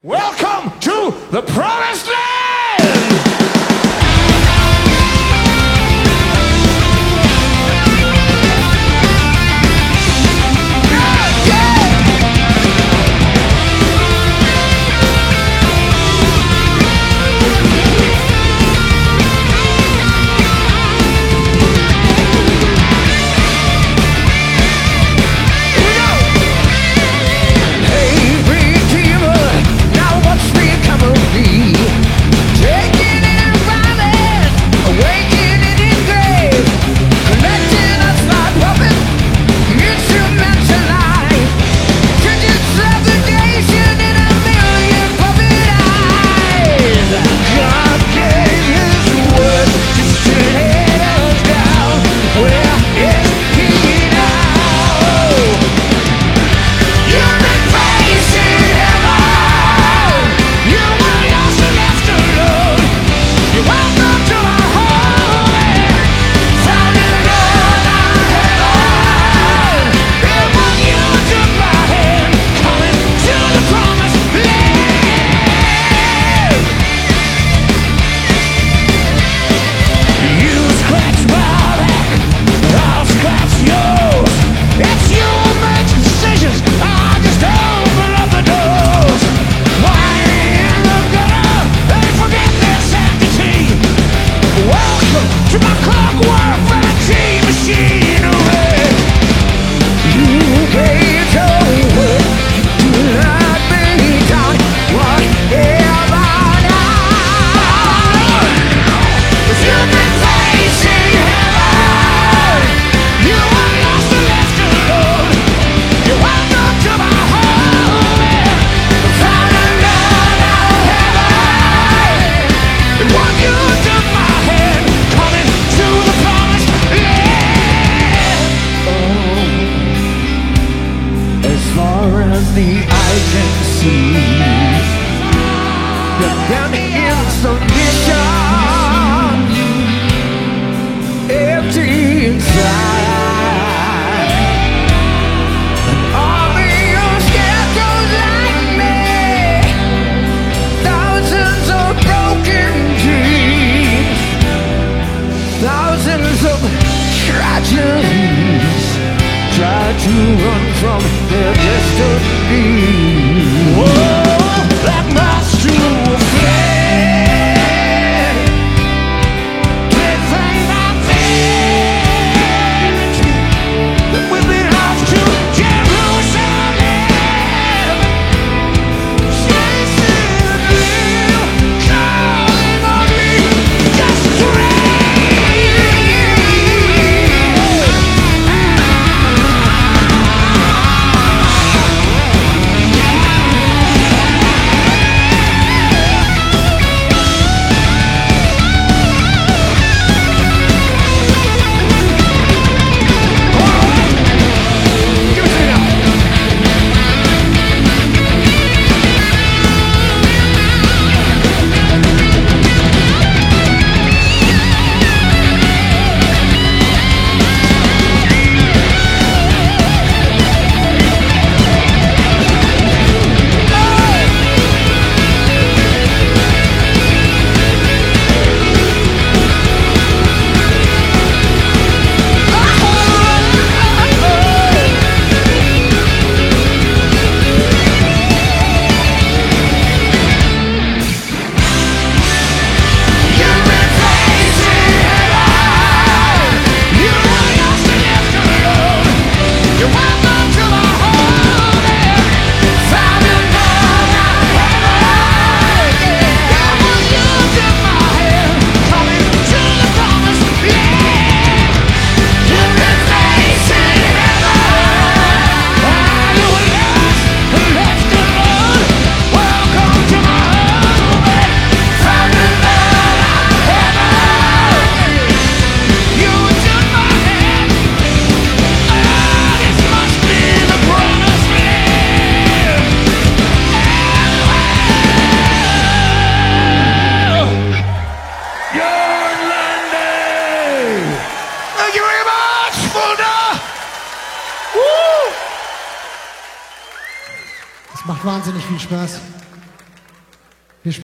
Welcome to the Promised Land! The eye can see you're down in some mission, empty inside. An army of scarecrows like me, thousands of broken dreams, thousands of tragedies try to run from their destiny. Whoa, like moths to a flame, can't find my vanity. We've been off to Jerusalem, chasing a dream, calling on me, just pray. Macht wahnsinnig viel Spaß.